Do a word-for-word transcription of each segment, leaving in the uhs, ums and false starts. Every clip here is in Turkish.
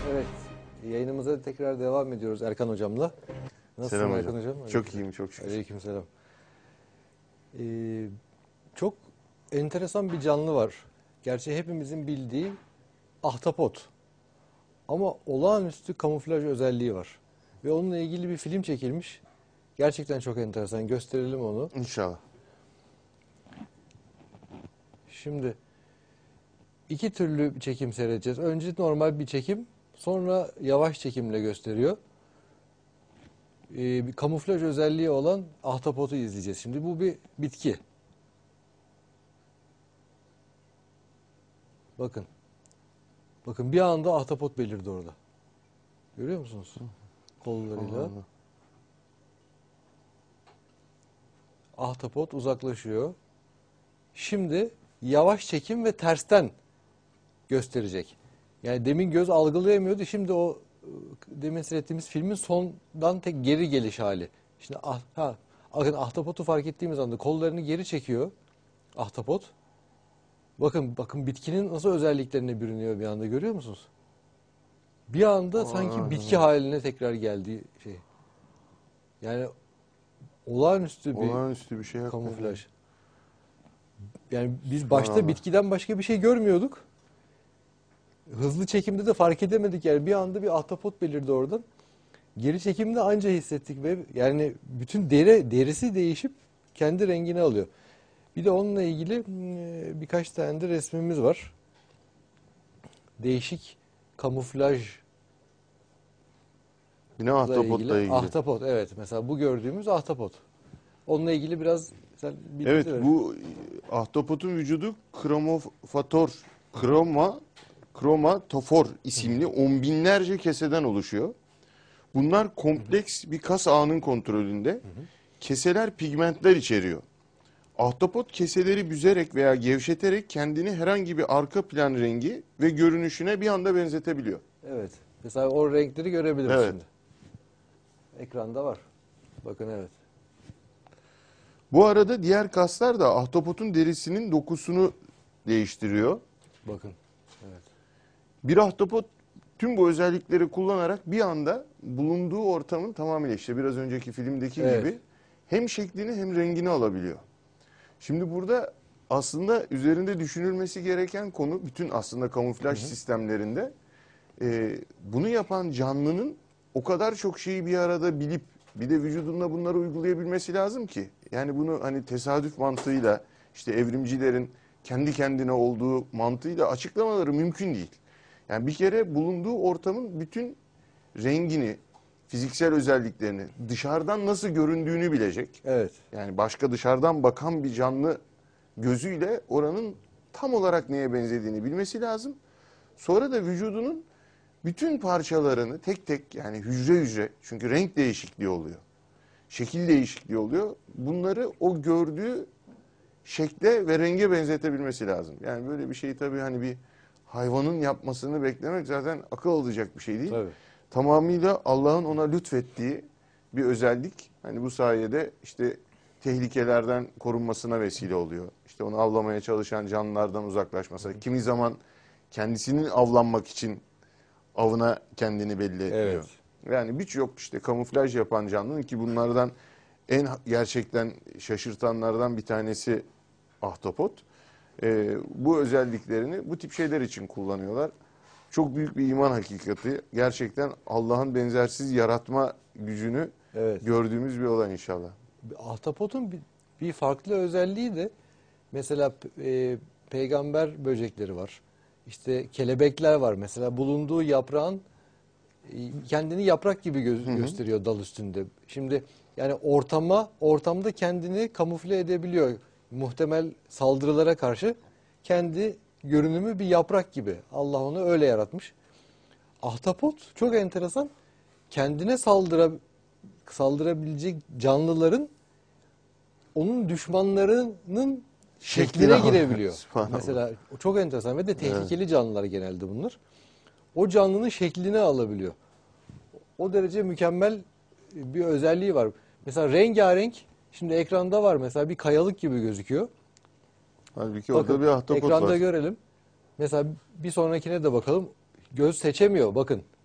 Evet, yayınımıza tekrar devam ediyoruz Erkan Hocam'la. Nasılsın Selam Erkan hocam. Hocam? Çok iyiyim, çok şükür. Aleykümselam. Ee, çok enteresan bir canlı var. Gerçi hepimizin bildiği ahtapot. Ama olağanüstü kamuflaj özelliği var. Ve onunla ilgili bir film çekilmiş. Gerçekten çok enteresan. Gösterelim onu. İnşallah. Şimdi iki türlü bir çekim seyredeceğiz. Önce normal bir çekim, sonra yavaş çekimle gösteriyor. Ee, bir kamuflaj özelliği olan ahtapotu izleyeceğiz. Şimdi bu bir bitki. Bakın. Bakın bir anda ahtapot belirdi orada. Görüyor musunuz? Kollarıyla. Allah Allah. Ahtapot uzaklaşıyor. Şimdi yavaş çekim ve tersten gösterecek. Yani demin göz algılayamıyordu. Şimdi o demin seyrettiğimiz filmin sondan tek geri geliş hali. Şimdi ah, ha, bakın ahtapotu fark ettiğimiz anda kollarını geri çekiyor ahtapot. Bakın bakın bitkinin nasıl özelliklerine bürünüyor bir anda, görüyor musunuz? Bir anda sanki bitki haline tekrar geldiği şey. Yani olağanüstü bir Olağanüstü bir şey hakikaten. kamuflaj. Yani biz başta Subhanallah. bitkiden başka bir şey görmüyorduk. Hızlı çekimde de fark edemedik, yani bir anda bir ahtapot belirdi oradan. Geri çekimde anca hissettik ve yani bütün deri derisi değişip kendi rengini alıyor. Bir de onunla ilgili e, birkaç tane de resmimiz var. Değişik kamuflajla Yine ahtapotla ilgili. ilgili. Ahtapot, evet. Mesela bu gördüğümüz ahtapot. Onunla ilgili biraz sen bilgi Evet, ver. bu ahtapotun vücudu kromofator, kroma, kromatofor isimli on binlerce keseden oluşuyor. Bunlar kompleks bir kas ağının kontrolünde. Keseler pigmentler içeriyor. Ahtapot keseleri büzerek veya gevşeterek kendini herhangi bir arka plan rengi ve görünüşüne bir anda benzetebiliyor. Evet. Mesela o renkleri görebiliriz Evet. şimdi. Ekranda var. Bakın, evet. Bu arada diğer kaslar da ahtapotun derisinin dokusunu değiştiriyor. Bakın. Evet. Bir ahtapot tüm bu özellikleri kullanarak bir anda bulunduğu ortamın tamamıyla, işte biraz önceki filmdeki Evet. gibi, hem şeklini hem rengini alabiliyor. Şimdi burada aslında üzerinde düşünülmesi gereken konu, bütün aslında kamuflaj Hı hı. sistemlerinde e, bunu yapan canlının o kadar çok şeyi bir arada bilip bir de vücudunda bunları uygulayabilmesi lazım ki. Yani bunu hani tesadüf mantığıyla, işte evrimcilerin kendi kendine olduğu mantığıyla açıklamaları mümkün değil. Yani bir kere bulunduğu ortamın bütün rengini, fiziksel özelliklerini, dışarıdan nasıl göründüğünü bilecek. Evet. Yani başka dışarıdan bakan bir canlı gözüyle oranın tam olarak neye benzediğini bilmesi lazım. Sonra da vücudunun bütün parçalarını tek tek, yani hücre hücre, çünkü renk değişikliği oluyor, şekil değişikliği oluyor. Bunları o gördüğü şekle ve renge benzetebilmesi lazım. Yani böyle bir şeyi tabii hani bir hayvanın yapmasını beklemek zaten akıl alacak bir şey değil. Tabii. Tamamıyla Allah'ın ona lütfettiği bir özellik. Hani bu sayede işte tehlikelerden korunmasına vesile oluyor. İşte onu avlamaya çalışan canlılardan uzaklaşması. Kimi zaman kendisinin avlanmak için avına kendini belli etmiyor. Evet. Yani birçok işte kamuflaj yapan canlının, ki bunlardan en gerçekten şaşırtanlardan bir tanesi ahtapot. Ee, bu özelliklerini bu tip şeyler için kullanıyorlar. Çok büyük bir iman hakikati. Gerçekten Allah'ın benzersiz yaratma gücünü Evet. gördüğümüz bir olay inşallah. Ahtapotun bir, bir farklı özelliği de mesela e, peygamber böcekleri var. İşte kelebekler var. Mesela bulunduğu yaprağın e, kendini yaprak gibi gö- Hı hı. gösteriyor dal üstünde. Şimdi yani ortama ortamda kendini kamufle edebiliyor. Muhtemel saldırılara karşı kendi görünümü bir yaprak gibi. Allah onu öyle yaratmış. Ahtapot çok enteresan. Kendine saldıra, saldırabilecek canlıların onun düşmanlarının şekline Şekline girebiliyor. Subhanallah. Mesela o çok enteresan ve de tehlikeli canlılar genelde bunlar. O canlının şeklini alabiliyor. O derece mükemmel bir özelliği var. Mesela rengarenk, şimdi ekranda var mesela, bir kayalık gibi gözüküyor. Halbuki Bakın orada bir ahtapot ekranda var. görelim. Mesela bir sonrakine de bakalım. Göz seçemiyor bakın.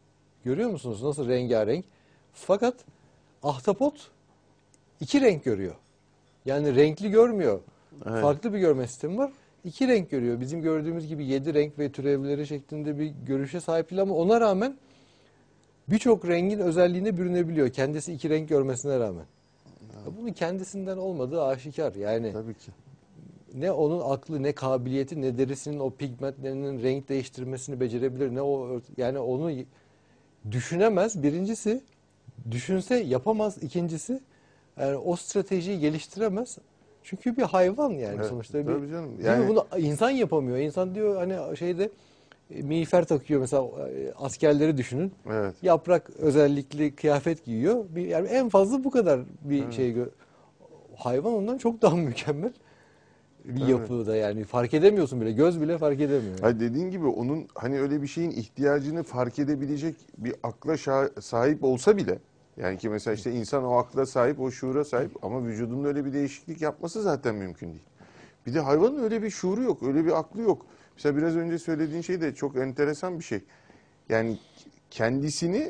Görüyor musunuz nasıl rengarenk? Fakat ahtapot iki renk görüyor. Yani renkli görmüyor. Evet. Farklı bir görme sistemi var. İki renk görüyor. Bizim gördüğümüz gibi yedi renk ve türevleri şeklinde bir görüşe sahip değil ama ona rağmen birçok rengin özelliğine bürünebiliyor. Kendisi iki renk görmesine rağmen. Ya bunun kendisinden olmadığı aşikar. Yani Tabii ki. ne onun aklı, ne kabiliyeti, ne derisinin o pigmentlerinin renk değiştirmesini becerebilir. Ne o yani onu düşünemez. Birincisi düşünse yapamaz. İkincisi yani o stratejiyi geliştiremez. Çünkü bir hayvan yani Evet, sonuçta bir tabii canım. değil Yani mi? Bunu insan yapamıyor. İnsan diyor hani şeyde e, miğfer takıyor mesela e, askerleri düşünün. evet. Yaprak özellikli kıyafet giyiyor. Bir, yani en fazla bu kadar bir Evet. şey. gö- Hayvan ondan çok daha mükemmel bir Tabii. yapıda yani fark edemiyorsun bile. Göz bile fark edemiyor. Yani. Hayır, dediğin gibi onun hani öyle bir şeyin ihtiyacını fark edebilecek bir akla şa- sahip olsa bile, yani ki mesela işte insan o akla sahip, o şuura sahip ama vücudunda öyle bir değişiklik yapması zaten mümkün değil. Bir de hayvanın öyle bir şuuru yok, öyle bir aklı yok. Mesela biraz önce söylediğin şey de çok enteresan bir şey. Yani kendisini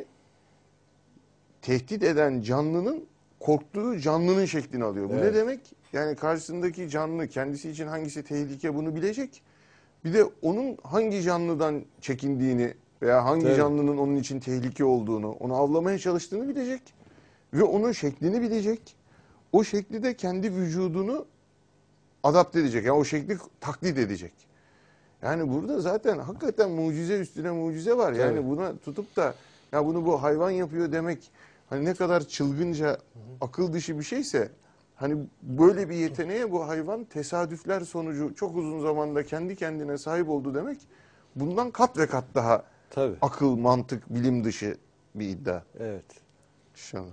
tehdit eden canlının korktuğu canlının şeklini alıyor. Bu Evet. ne demek? Yani karşısındaki canlı kendisi için hangisi tehlike bunu bilecek. Bir de onun hangi canlıdan çekindiğini veya hangi Tabii. canlının onun için tehlike olduğunu, onu avlamaya çalıştığını bilecek. Ve onun şeklini bilecek. O şekli de kendi vücudunu adapte edecek. Yani o şekli taklit edecek. Yani burada zaten hakikaten mucize üstüne mucize var. Yani Tabii. buna tutup da ya bunu bu hayvan yapıyor demek hani ne kadar çılgınca akıl dışı bir şeyse, hani böyle bir yeteneğe bu hayvan tesadüfler sonucu çok uzun zamanda kendi kendine sahip oldu demek bundan kat ve kat daha Tabii. akıl, mantık, bilim dışı bir iddia. Evet. İnşallah.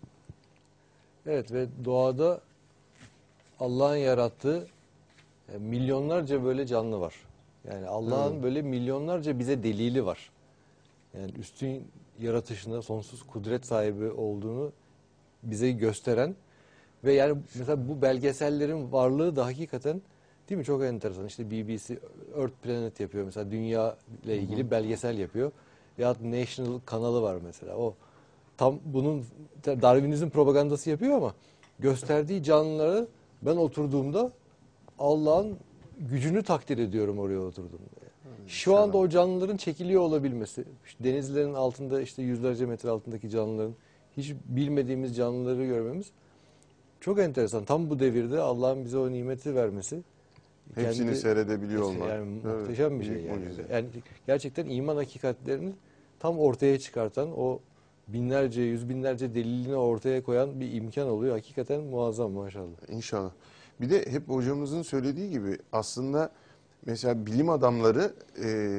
Evet ve doğada Allah'ın yarattığı e, milyonlarca böyle canlı var. Yani Allah'ın Evet. böyle milyonlarca bize delili var. Yani üstün yaratışında sonsuz kudret sahibi olduğunu bize gösteren ve yani mesela bu belgesellerin varlığı da hakikaten değil mi çok enteresan. İşte B B C Earth Planet yapıyor mesela dünya ile ilgili belgesel yapıyor. Veyahut National kanalı var mesela. O tam bunun Darwinizm propagandası yapıyor ama gösterdiği canlıları ben oturduğumda Allah'ın gücünü takdir ediyorum oraya oturduğumda. Şu anda o canlıların çekiliyor olabilmesi, işte denizlerin altında işte yüzlerce metre altındaki canlıların hiç bilmediğimiz canlıları görmemiz çok enteresan. Tam bu devirde Allah'ın bize o nimeti vermesi. Hepsini kendi seyredebiliyor olmak. yani Evet, muhteşem bir şey büyük yani. mucize. Yani gerçekten iman hakikatlerini tam ortaya çıkartan o binlerce, yüz binlerce delilini ortaya koyan bir imkan oluyor. Hakikaten muazzam maşallah. İnşallah. Bir de hep hocamızın söylediği gibi aslında mesela bilim adamları e,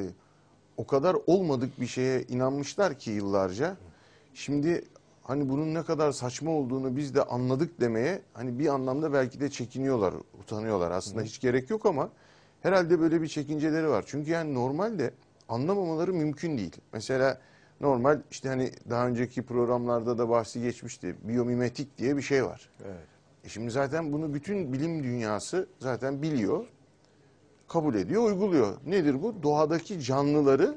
o kadar olmadık bir şeye inanmışlar ki yıllarca. Şimdi hani bunun ne kadar saçma olduğunu biz de anladık demeye hani bir anlamda belki de çekiniyorlar, utanıyorlar. Aslında hiç gerek yok ama herhalde böyle bir çekinceleri var. Çünkü yani normalde anlamamaları mümkün değil. Mesela normal işte hani daha önceki programlarda da bahsi geçmişti. Biyomimetik diye bir şey var. Evet. E şimdi zaten bunu bütün bilim dünyası zaten biliyor, kabul ediyor, uyguluyor. Nedir bu? Doğadaki canlıları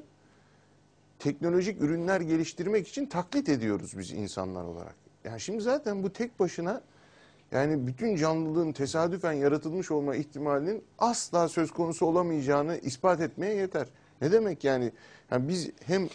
teknolojik ürünler geliştirmek için taklit ediyoruz biz insanlar olarak. Yani şimdi zaten bu tek başına yani bütün canlılığın tesadüfen yaratılmış olma ihtimalinin asla söz konusu olamayacağını ispat etmeye yeter. Ne demek yani? Yani biz hem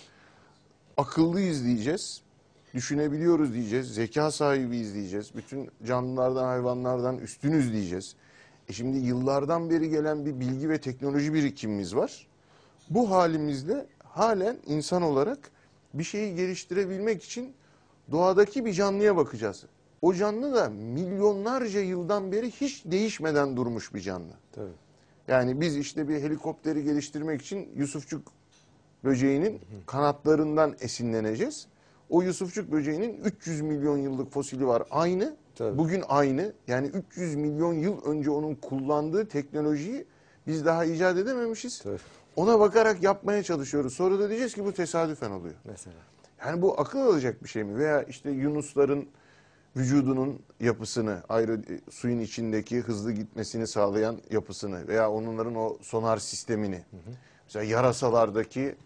akıllıyız diyeceğiz, düşünebiliyoruz diyeceğiz, zeka sahibiyiz diyeceğiz, bütün canlılardan, hayvanlardan üstünüz diyeceğiz. E şimdi yıllardan beri gelen bir bilgi ve teknoloji birikimimiz var. Bu halimizle halen insan olarak bir şeyi geliştirebilmek için doğadaki bir canlıya bakacağız. O canlı da milyonlarca yıldan beri hiç değişmeden durmuş bir canlı. Tabii. Yani biz işte bir helikopteri geliştirmek için Yusufçuk böceğinin kanatlarından esinleneceğiz. O Yusufçuk böceğinin üç yüz milyon yıllık fosili var aynı. Tabii. Bugün aynı. Yani üç yüz milyon yıl önce onun kullandığı teknolojiyi biz daha icat edememişiz. Tabii. Ona bakarak yapmaya çalışıyoruz. Sonra da diyeceğiz ki bu tesadüfen oluyor. Mesela. Yani bu akıl alacak bir şey mi? Veya işte yunusların vücudunun yapısını, ayrı e, suyun içindeki hızlı gitmesini sağlayan yapısını veya onların o sonar sistemini. Mesela yarasalardaki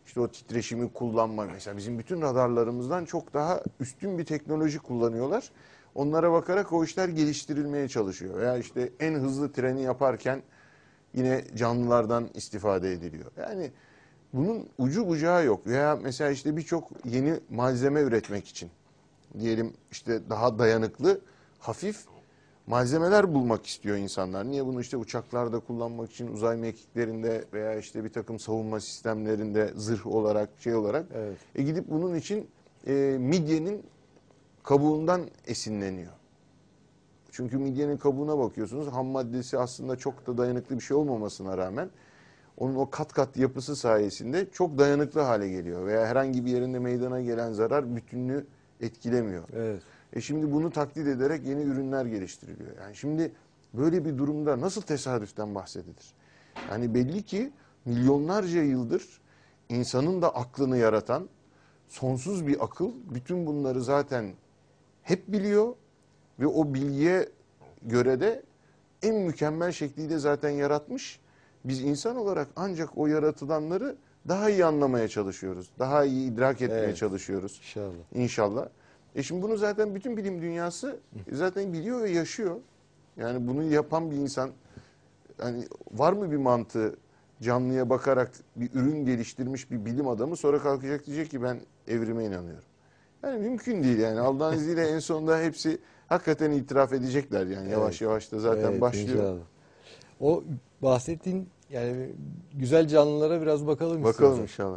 işte o titreşimi kullanma. Mesela bizim bütün radarlarımızdan çok daha üstün bir teknoloji kullanıyorlar. Onlara bakarak o işler geliştirilmeye çalışıyor. Veya işte en hızlı treni yaparken yine canlılardan istifade ediliyor. Yani bunun ucu bucağı yok. Veya mesela işte birçok yeni malzeme üretmek için diyelim işte daha dayanıklı, hafif malzemeler bulmak istiyor insanlar. Niye bunu işte uçaklarda kullanmak için, uzay mekiklerinde veya işte bir takım savunma sistemlerinde zırh olarak, şey olarak. Evet. E gidip bunun için e, midyenin kabuğundan esinleniyor. Çünkü midyenin kabuğuna bakıyorsunuz, ham maddesi aslında çok da dayanıklı bir şey olmamasına rağmen onun o kat kat yapısı sayesinde çok dayanıklı hale geliyor. Veya herhangi bir yerinde meydana gelen zarar bütünlüğü etkilemiyor. Evet. E şimdi bunu taklit ederek yeni ürünler geliştiriliyor. Yani şimdi böyle bir durumda nasıl tesadüften bahsedilir? Yani belli ki milyonlarca yıldır insanın da aklını yaratan sonsuz bir akıl bütün bunları zaten hep biliyor ve o bilgiye göre de en mükemmel şekliyle zaten yaratmış. Biz insan olarak ancak o yaratılanları daha iyi anlamaya çalışıyoruz. Daha iyi idrak etmeye Evet. çalışıyoruz. İnşallah. İnşallah. E şimdi bunu zaten bütün bilim dünyası zaten biliyor ve yaşıyor. Yani bunu yapan bir insan, hani var mı bir mantığı, canlıya bakarak bir ürün geliştirmiş bir bilim adamı sonra kalkacak diyecek ki ben evrime inanıyorum. Yani mümkün değil yani. Allah'ın izniyle en sonunda hepsi hakikaten itiraf edecekler yani yavaş Evet. yavaş da zaten Evet, başlıyor. inşallah. O bahsettiğin yani güzel canlılara biraz bakalım Bakalım istiyorsan. inşallah.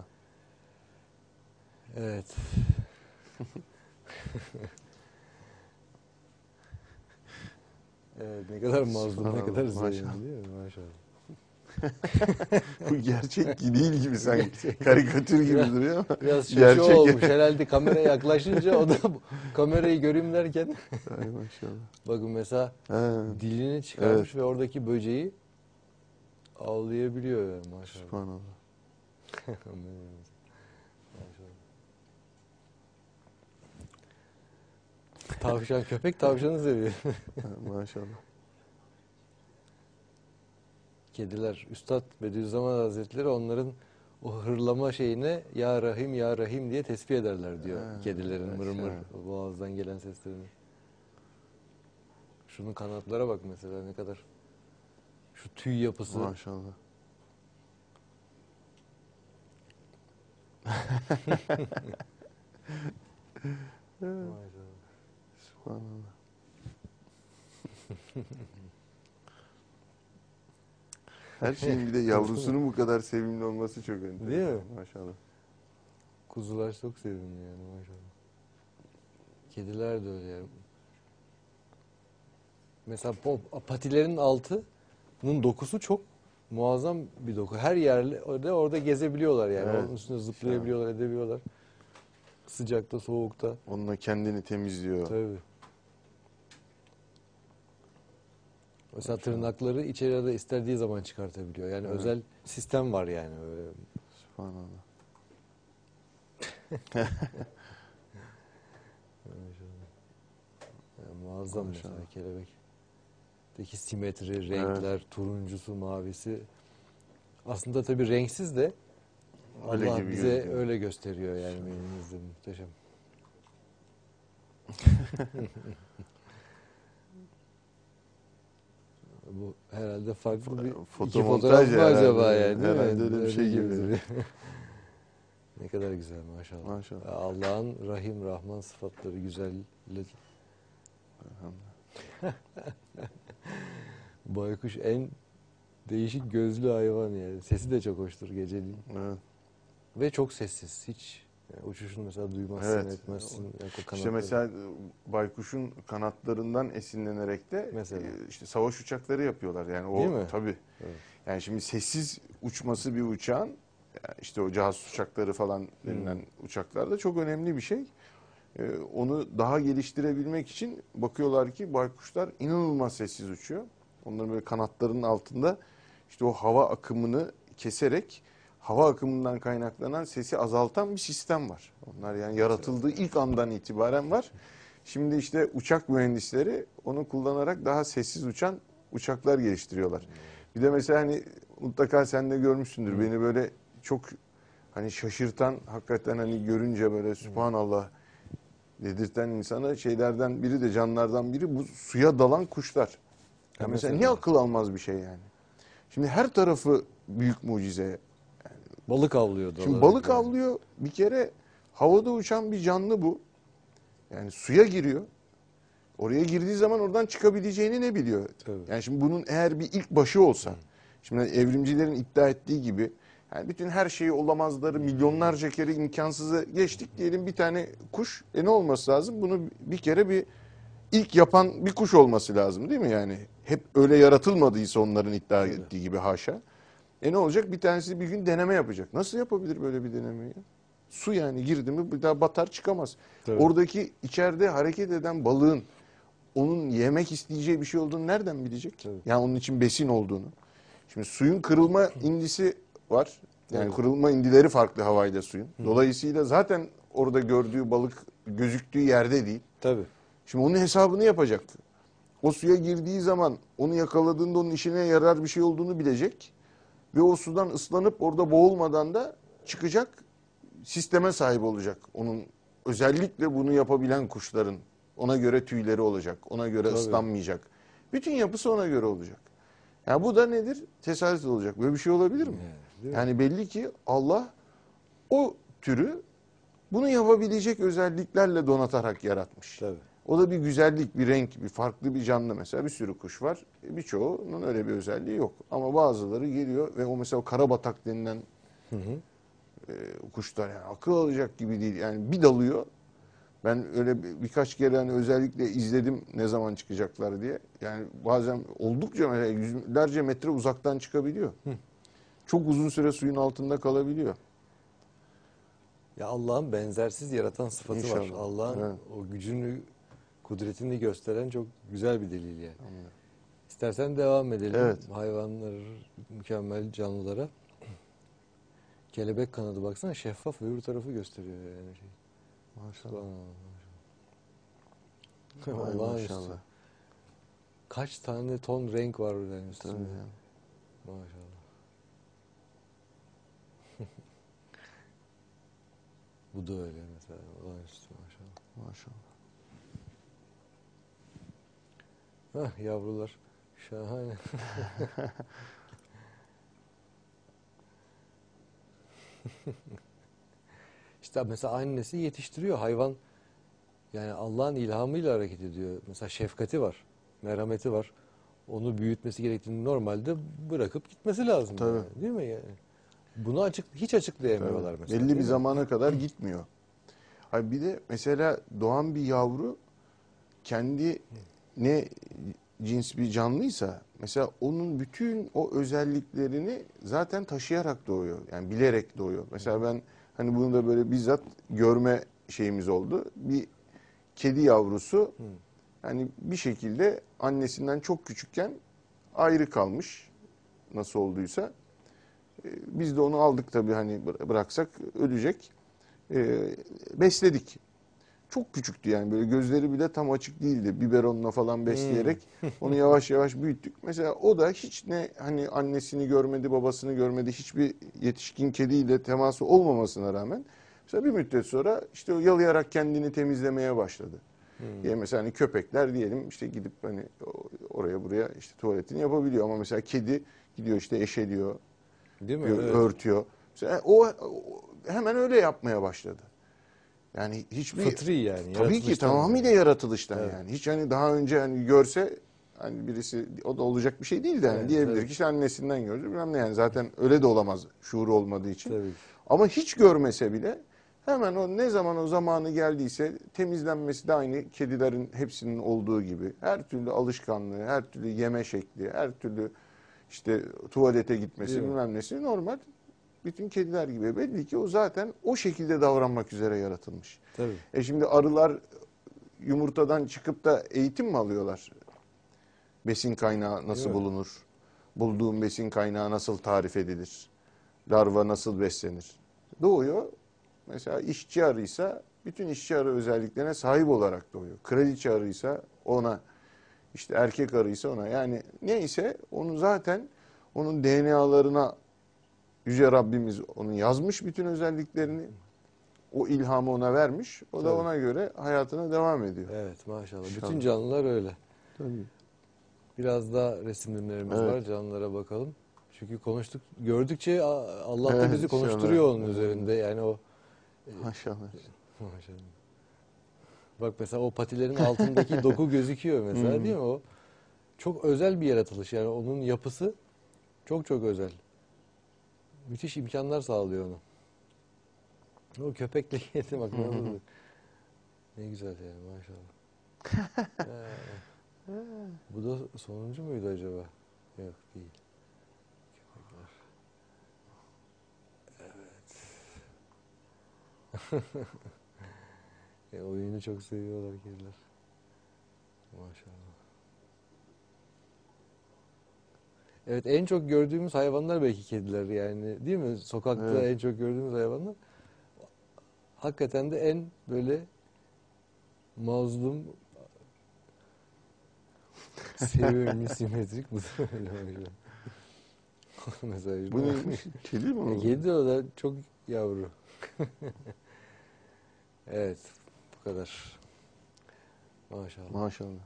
Evet. Evet, ne kadar mazlum, ne Subhanallah, kadar maşallah. zengin değil mi? Maşallah. Bu gerçek ki değil gibi sanki. Gerçek. Karikatür gibi Biraz- duruyor ama Biraz şaşı gerçek. olmuş. Herhalde kameraya yaklaşınca o da bu- kamerayı göreyim derken Ay maşallah. bakın mesela Ha, dilini çıkarmış evet. ve oradaki böceği avlayabiliyor yani maşallah. Subhanallah. Tavşan, köpek tavşanı seviyor. Ha, maşallah. Kediler, Üstad Bediüzzaman Hazretleri onların o hırlama şeyine ya Rahim ya Rahim diye tesbih ederler diyor. Ha, Kedilerin evet, mır mır evet. boğazdan gelen seslerini. Şunun kanatlara bak mesela ne kadar. Şu tüy yapısı. Maşallah. Maşallah. Subhanallah. Her şeyin bir de yavrusunun bu kadar sevimli olması çok önemli. Değil mi? Maşallah. Kuzular çok sevimli yani maşallah. Kediler de öyle yani. Mesela o patilerin altının dokusu çok muazzam bir doku. Her yerde orada, orada gezebiliyorlar yani. Evet. Onun üstüne zıplayabiliyorlar, edebiliyorlar. Sıcakta, soğukta. Onunla kendini temizliyor. Tabii. Mesela tırnakları içeride istediği zaman çıkartabiliyor. Yani Evet. özel sistem var yani. Öyle. Subhanallah. Yani muazzam Maşallah. mesela kelebekteki simetri, renkler, turuncusu, mavisi. Aslında tabii renksiz de Öyle Allah gibi bize gözüküyor. öyle gösteriyor yani elimizde muhteşem. Bu herhalde farklı bir iki Fotomontaj fotoğraf mı herhalde. acaba yani değil mi? Herhalde öyle bir şey gibi. duruyor. Ne kadar güzel maşallah. Maşallah. Allah'ın Rahim Rahman sıfatları güzel. Baykuş en değişik gözlü hayvan yani. Sesi de çok hoştur geceliğin. Evet. Ve çok sessiz. Hiç yani uçuşunu mesela duymazsın, Evet. etmezsin. Yani o İşte kanatları. mesela baykuşun kanatlarından esinlenerek de Mesela. e, işte savaş uçakları yapıyorlar. Yani o Değil mi? tabii. Evet. Yani şimdi sessiz uçması bir uçağın, yani işte o casus uçakları falan denilen Hmm. uçaklar da çok önemli bir şey. Ee, onu daha geliştirebilmek için bakıyorlar ki baykuşlar inanılmaz sessiz uçuyor. Onların böyle kanatlarının altında işte o hava akımını keserek hava akımından kaynaklanan sesi azaltan bir sistem var. Onlar yani yaratıldığı ilk andan itibaren var. Şimdi işte uçak mühendisleri onu kullanarak daha sessiz uçan uçaklar geliştiriyorlar. Bir de mesela hani mutlaka sen de görmüşsündür. Hı. Beni böyle çok hani şaşırtan, hakikaten hani görünce böyle Sübhanallah dedirten insana şeylerden biri de canlılardan biri bu suya dalan kuşlar. Ha, Ya mesela mesela. niye akıl almaz bir şey yani? Şimdi her tarafı büyük mucize. Balık avlıyor Şimdi dalarak balık yani. avlıyor. Bir kere havada uçan bir canlı bu. Yani suya giriyor. Oraya girdiği zaman oradan çıkabileceğini ne biliyor? Tabii. Yani şimdi bunun eğer bir ilk başı olsa, şimdi evrimcilerin iddia ettiği gibi, yani bütün her şeyi olamazları milyonlarca kere imkansızı geçtik diyelim bir tane kuş, e ne olması lazım? Bunu bir kere bir ilk yapan bir kuş olması lazım değil mi yani? Hep öyle yaratılmadıysa onların iddia Tabii. ettiği gibi haşa. E ne olacak? Bir tanesi bir gün deneme yapacak. Nasıl yapabilir böyle bir denemeyi? Su yani girdi mi bir daha batar çıkamaz. Tabii. Oradaki içeride hareket eden balığın onun yemek isteyeceği bir şey olduğunu nereden bilecek? Tabii. Yani onun için besin olduğunu. Şimdi suyun kırılma indisi var. Yani Evet. kırılma indileri farklı havayla suyun. Dolayısıyla zaten orada gördüğü balık gözüktüğü yerde değil. Tabii. Şimdi onun hesabını yapacak. O suya girdiği zaman onu yakaladığında onun işine yarar bir şey olduğunu bilecek. Ve o sudan ıslanıp orada boğulmadan da çıkacak sisteme sahip olacak. Onun özellikle bunu yapabilen kuşların ona göre tüyleri olacak. Ona göre Tabii. ıslanmayacak. Bütün yapısı ona göre olacak. Ya bu da nedir? Tesadüf olacak. Böyle bir şey olabilir mi? Yani, değil mi? Yani belli ki Allah o türü bunu yapabilecek özelliklerle donatarak yaratmış. Tabii. O da bir güzellik, bir renk, bir farklı bir canlı mesela. Bir sürü kuş var. Birçoğunun öyle bir özelliği yok. Ama bazıları geliyor ve o mesela karabatak denilen Hı hı. e, kuşlar yani akıl alacak gibi değil. Yani bir dalıyor. Ben öyle bir- birkaç kere hani özellikle izledim ne zaman çıkacaklar diye. Yani bazen oldukça mesela yüzlerce metre uzaktan çıkabiliyor. Çok uzun süre suyun altında kalabiliyor. Ya Allah'ın benzersiz yaratan sıfatı var. İnşallah. Allah'ın Evet. o gücünü, kudretini gösteren çok güzel bir delil yani. İstersen devam edelim. Evet. Hayvanlar, mükemmel canlılara. Kelebek kanadı baksana şeffaf öbür tarafı gösteriyor yani. Şey. Maşallah. Subhanallah. Vay Olağanüstü. maşallah. Kaç tane ton renk var yani Tabii üstünde. canım. Maşallah. Bu da öyle mesela. Olağanüstü maşallah. Maşallah. Hah yavrular. Şahane. İşte mesela annesi yetiştiriyor. Hayvan yani Allah'ın ilhamıyla hareket ediyor. Mesela şefkati var. Merhameti var. Onu büyütmesi gerektiğini normalde bırakıp gitmesi lazım. Tabii. Yani, değil mi yani? Bunu açık hiç açıklayamıyorlar Tabii. mesela. Belli değil bir mi? zamana kadar gitmiyor. Hayır, bir de mesela doğan bir yavru kendi ne cins bir canlıysa mesela onun bütün o özelliklerini zaten taşıyarak doğuyor. Yani bilerek doğuyor. Mesela ben hani bunu da böyle bizzat görme şeyimiz oldu. Bir kedi yavrusu hani bir şekilde annesinden çok küçükken ayrı kalmış. Nasıl olduysa. Ee, Biz de onu aldık tabii hani bıraksak ölecek. Ee, besledik. Çok küçüktü yani böyle gözleri bile tam açık değildi. Biberonla falan besleyerek onu yavaş yavaş büyüttük. Mesela o da hiç ne hani annesini görmedi, babasını görmedi, hiçbir yetişkin kediyle teması olmamasına rağmen mesela bir müddet sonra işte o yalayarak kendini temizlemeye başladı. Diye mesela hani köpekler diyelim işte gidip hani oraya buraya işte tuvaletini yapabiliyor ama mesela kedi gidiyor işte eşeliyor, Değil mi? yapıyor, Evet. örtüyor. Mesela o, o hemen öyle yapmaya başladı. Yani hiçbir Fıtri yani. tabii ki yaratılıştan tamamıyla yani. yaratılıştan Evet. yani. Hiç hani daha önce hani görse hani birisi o da olacak bir şey değil de hani Evet, diyebilir tabii. ki işte annesinden gördü bilmem ne yani zaten öyle de olamaz şuuru olmadığı için. Tabii ki. Ama hiç görmese bile hemen o ne zaman o zamanı geldiyse temizlenmesi de aynı kedilerin hepsinin olduğu gibi. Her türlü alışkanlığı, her türlü yeme şekli, her türlü işte tuvalete gitmesi Değil mi? bilmem nesi normal. Bütün kediler gibi belli ki o zaten o şekilde davranmak üzere yaratılmış. Tabii. E şimdi arılar yumurtadan çıkıp da eğitim mi alıyorlar? Besin kaynağı nasıl mi? bulunur? Bulduğum besin kaynağı nasıl tarif edilir? Larva nasıl beslenir? Doğuyor. Mesela işçi arıysa bütün işçi arı özelliklerine sahip olarak doğuyor. Kraliçe arıysa ona, işte erkek arıysa ona. Yani neyse onu zaten onun D N A'larına Yüce Rabbimiz onu yazmış bütün özelliklerini. O ilhamı ona vermiş. O da Tabii. ona göre hayatına devam ediyor. Evet maşallah. İnşallah. Bütün canlılar öyle. Tabii. Biraz daha resimlerimiz Evet. var. Canlılara bakalım. Çünkü konuştuk, gördükçe a- Allah da Evet, bizi inşallah. konuşturuyor onun Evet. üzerinde. Yani o Maşallah. maşallah. Bak mesela o patilerin altındaki doku gözüküyor mesela, Hı hı. değil mi o? Çok özel bir yaratılış. Yani onun yapısı çok çok özel. Müthiş imkanlar sağlıyor onu. O köpekle kedi bak ne oldu? Ne güzel yani maşallah. Ee, bu da sonuncu muydu acaba? Yok değil. Köpekler. Evet. e, oyunu çok seviyorlar kediler. Maşallah. Evet en çok gördüğümüz hayvanlar belki kediler yani değil mi? Sokakta Evet. en çok gördüğümüz hayvanlar. Hakikaten de en böyle mazlum, sevimli, simetrik bu da öyle maşallah. Mesela Bu neymiş? Kedi mi? E, o? kedi o da çok yavru. Evet bu kadar. Maşallah. Maşallah.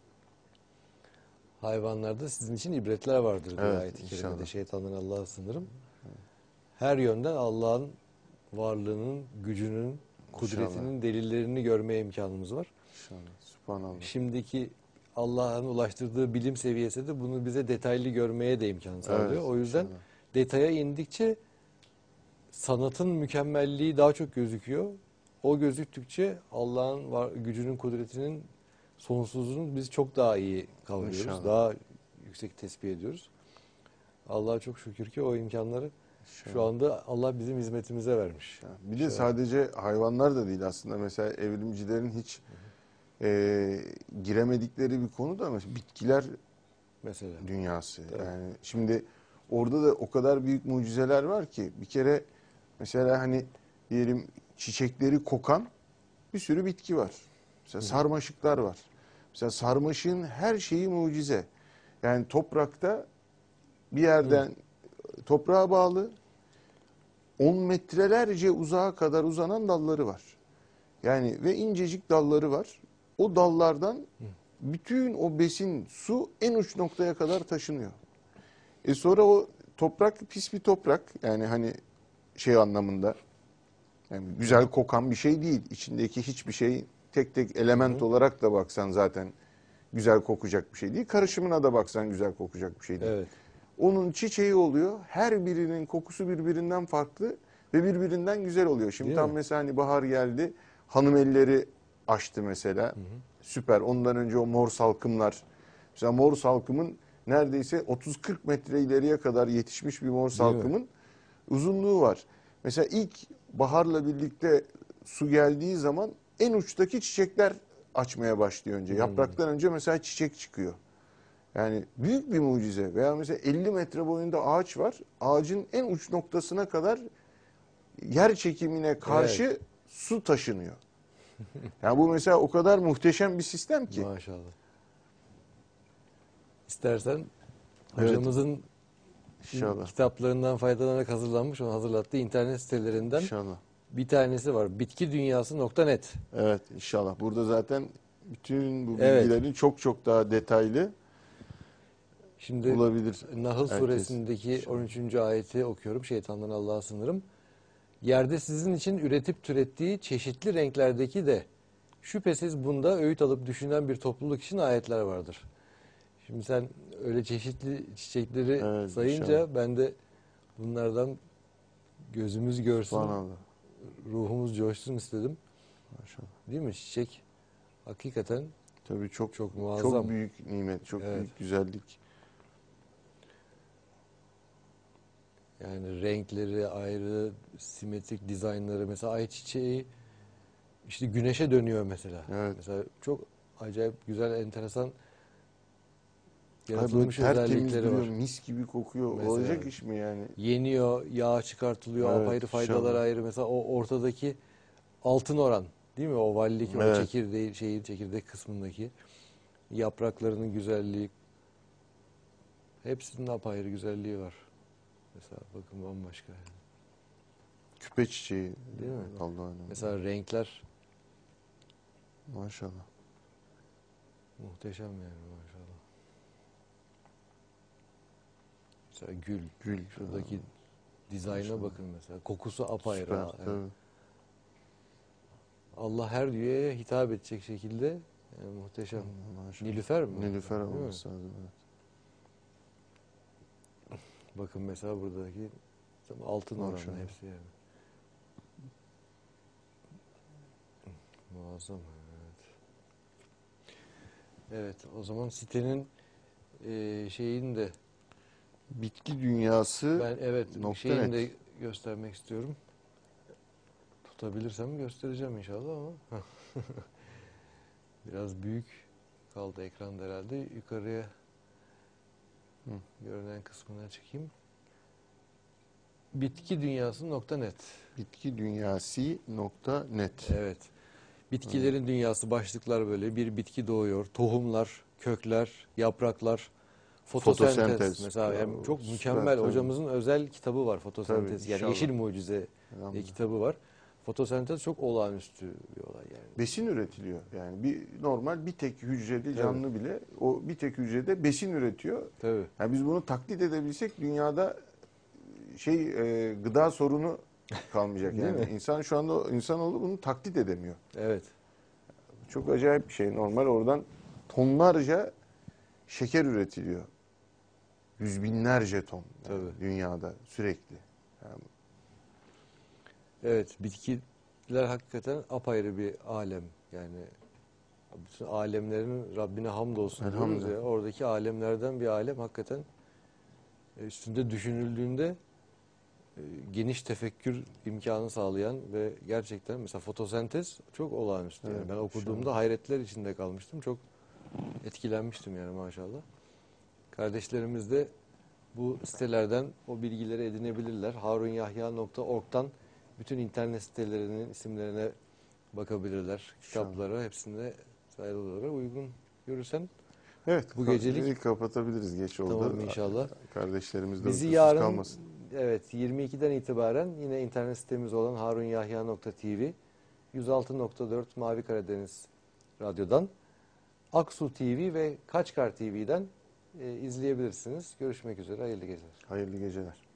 Hayvanlarda sizin için ibretler vardır diyor Evet, ayet-i kerimede. inşallah. Şeytandan Allah'a sınırım. Her yönden Allah'ın varlığının, gücünün, kudretinin delillerini görmeye imkanımız var. İnşallah. Subhanallah. Şimdiki Allah'ın ulaştırdığı bilim seviyesi de bunu bize detaylı görmeye de imkan sağlıyor. Evet, O yüzden inşallah. detaya indikçe sanatın mükemmelliği daha çok gözüküyor. O gözüktükçe Allah'ın var, gücünün, kudretinin sonsuzluğunu biz çok daha iyi kavruyoruz. İnşallah. Daha yüksek tespit ediyoruz. Allah'a çok şükür ki o imkanları şu İnşallah. anda Allah bizim hizmetimize vermiş. Bir de İnşallah. sadece hayvanlar da değil aslında. Mesela evrimcilerin hiç e, giremedikleri bir konu da mesela bitkiler Mesela. dünyası. Tabii. Yani şimdi orada da o kadar büyük mucizeler var ki bir kere mesela hani diyelim çiçekleri kokan bir sürü bitki var. Mesela sarmaşıklar var. Mesela sarmaşığın her şeyi mucize. Yani toprakta bir yerden toprağa bağlı on metrelerce uzağa kadar uzanan dalları var. Yani ve incecik dalları var. O dallardan bütün o besin, su en uç noktaya kadar taşınıyor. E sonra o toprak pis bir toprak. Yani hani şey anlamında yani güzel kokan bir şey değil. İçindeki hiçbir şey tek tek element Hı hı. olarak da baksan zaten güzel kokacak bir şey değil. Karışımına da baksan güzel kokacak bir şey değil. Evet. Onun çiçeği oluyor. Her birinin kokusu birbirinden farklı ve birbirinden güzel oluyor. Şimdi Değil tam mi? mesela hani bahar geldi. Hanım elleri açtı mesela. Süper. Ondan önce o mor salkımlar. Mesela mor salkımın neredeyse otuz kırk metre ileriye kadar yetişmiş bir mor Değil mi? salkımın uzunluğu var. Mesela ilk baharla birlikte su geldiği zaman en uçtaki çiçekler açmaya başlıyor önce. Hmm. Yapraktan önce mesela çiçek çıkıyor. Yani büyük bir mucize. Veya mesela elli metre boyunda ağaç var. Ağacın en uç noktasına kadar yer çekimine karşı Evet. su taşınıyor. Yani bu mesela o kadar muhteşem bir sistem ki. Maşallah. İstersen Evet. hocamızın İnşallah. kitaplarından faydalanarak hazırlanmış, onu hazırlattığı internet sitelerinden İnşallah. bir tanesi var. bitki dünyası nokta net. Evet inşallah. Burada zaten bütün bu Evet. bilgilerin çok çok daha detaylı Şimdi bulabilir. Nahl herkes. suresindeki İnşallah. on üçüncü ayeti okuyorum. Şeytandan Allah'a sınırım. Yerde sizin için üretip türettiği çeşitli renklerdeki de şüphesiz bunda öğüt alıp düşünen bir topluluk için ayetler vardır. Şimdi sen öyle çeşitli çiçekleri Evet, sayınca inşallah. ben de bunlardan gözümüz görsün, Subhanallah. ruhumuz coşsun istedim. Maşallah. Değil mi? Çiçek hakikaten Tabii çok çok çok, muazzam. büyük nimet, çok Evet. büyük güzellik. Yani renkleri ayrı, simetrik dizaynları. Mesela ayçiçeği işte güneşe dönüyor mesela. Evet. Mesela çok acayip güzel, enteresan Ay böyle yaratılmış tertemiz özellikleri duruyor, var. mis gibi kokuyor. Mesela. Olacak iş mi yani? Yeniyor, yağ çıkartılıyor, Evet, apayrı faydalar inşallah. ayrı. Mesela o ortadaki altın oran, değil mi? O valliki, o Evet. çekirdeği, şeyin çekirdek kısmındaki yapraklarının güzelliği, hepsinin apayrı güzelliği var. Mesela bakın bambaşka. Küpe çiçeği. Değil mi? Allah'ın. Mesela renkler Maşallah. muhteşem yani maşallah. Mesela gül. Gül. Şuradaki Ha, dizayna maşallah. bakın mesela. Kokusu apayrı. Süper. Yani Tabii. Allah her dünyaya hitap edecek şekilde yani muhteşem. Maşallah. Nilüfer mi? Nilüfer Değil mi? olması lazım. Evet. Bakın mesela buradaki altın oranlı Maşallah. hepsi yani. Muazzam. Evet. Evet, o zaman sitenin e, şeyini de Bitki dünyası ben evet nokta şeyini net. de göstermek istiyorum. Tutabilirsem göstereceğim inşallah ama biraz büyük kaldı ekranda herhalde. Yukarıya Hı. görünen kısmına çıkayım. bitki dünyası nokta net. bitki dünyası nokta net. Evet. Bitkilerin dünyası başlıklar böyle. Bir bitki doğuyor. Tohumlar, kökler, yapraklar, fotosentez. Fotosentez. Mesela Ya, yani çok süper, mükemmel. tabii. Hocamızın özel kitabı var Tabii, fotosentez. Yani inşallah. Yeşil Mucize e, Elhamdülillah. kitabı var. Fotosentez çok olağanüstü bir olay yani. Besin üretiliyor. Yani bir normal bir tek hücreli Evet. canlı bile o bir tek hücrede besin üretiyor. Tabii. Yani biz bunu taklit edebilsek dünyada şey e, gıda sorunu kalmayacak. Değil Yani mi? insan şu anda insanoğlu bunu taklit edemiyor. Evet. Çok acayip bir şey. Normal oradan tonlarca şeker üretiliyor. Yüz binlerce ton yani Tabii. dünyada sürekli. Yani Evet. Bitkiler hakikaten apayrı bir alem. Yani bütün alemlerin Rabbine hamdolsun diyoruz Elhamdülillah. ya. Oradaki alemlerden bir alem hakikaten e, üstünde düşünüldüğünde e, geniş tefekkür imkanı sağlayan ve gerçekten mesela fotosentez çok olağanüstü. Yani Evet, ben okuduğumda inşallah. hayretler içinde kalmıştım. Çok etkilenmiştim yani maşallah. Kardeşlerimiz de bu sitelerden o bilgileri edinebilirler. harunyahya nokta org'dan bütün internet sitelerinin isimlerine bakabilirler. Kitaplara hepsinde sayılara uygun görürsen Evet, bu ka- gecelik gecelik kapatabiliriz. Geç oldu. tamam inşallah. Kardeşlerimiz de Bizi uykusuz yarın kalmasın. evet yirmi ikiden itibaren yine internet sitemiz olan harunyahya nokta tv yüz altı nokta dört Mavi Karadeniz Radyo'dan Aksu T V ve Kaçkar T V'den e, izleyebilirsiniz. Görüşmek üzere. Hayırlı geceler. Hayırlı geceler.